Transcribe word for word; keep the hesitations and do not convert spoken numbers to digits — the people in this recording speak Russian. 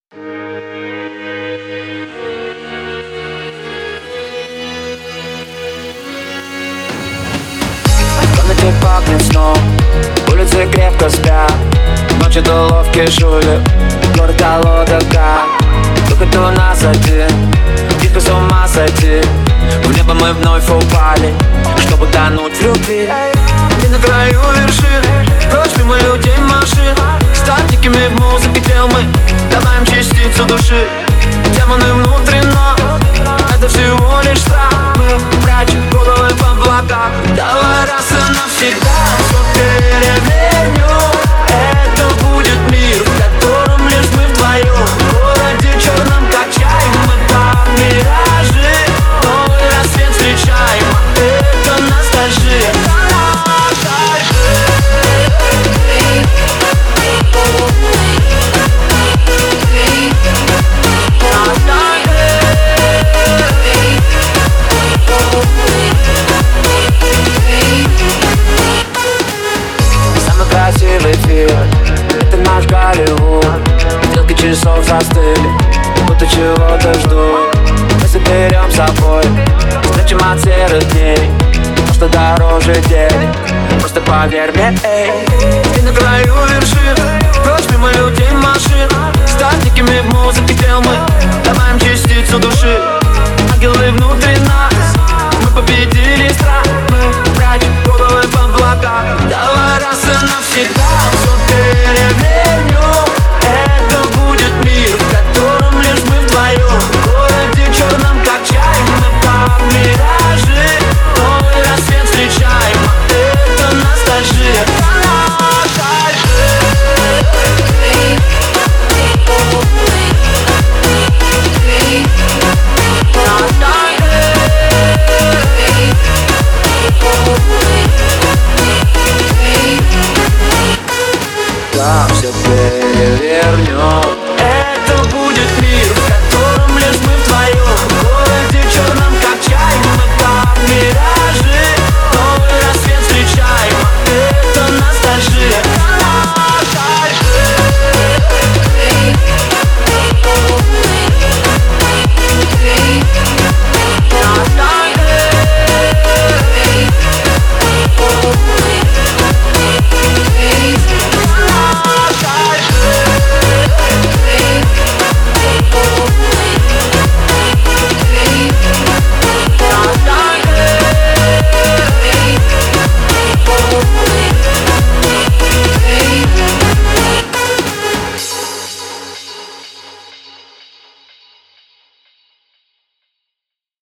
Комнате пахнет сном, улицы крепко спят, ночи до ловкие шули, город голодока. Только у нас один, тихо с ума сойти. В небо мы вновь упали, чтобы тонуть в любви. И на краю вершины, прочь мимо людей машин, стать дикими в музыке тел мы добавим частицу души. Демоны внутри, но это всего лишь страх. Мы прячем головы в облаках. Давай раз и навсегда все переменю. Это будет мир, в котором лишь мы вдвоем. В городе черном качаем мы по миражи. Новый рассвет встречаем, а это ностальжия. Самый красивый фильм — это наш Голливуд. Стрелки часов застыли, будто чего-то ждут. Мы заберем с собой, спрячем от серых дней то, что дороже денег. Просто поверь мне, эй. И на краю вершины, прочь мимо людей машин, стать дикими в музыке тел мы добавим частицу души.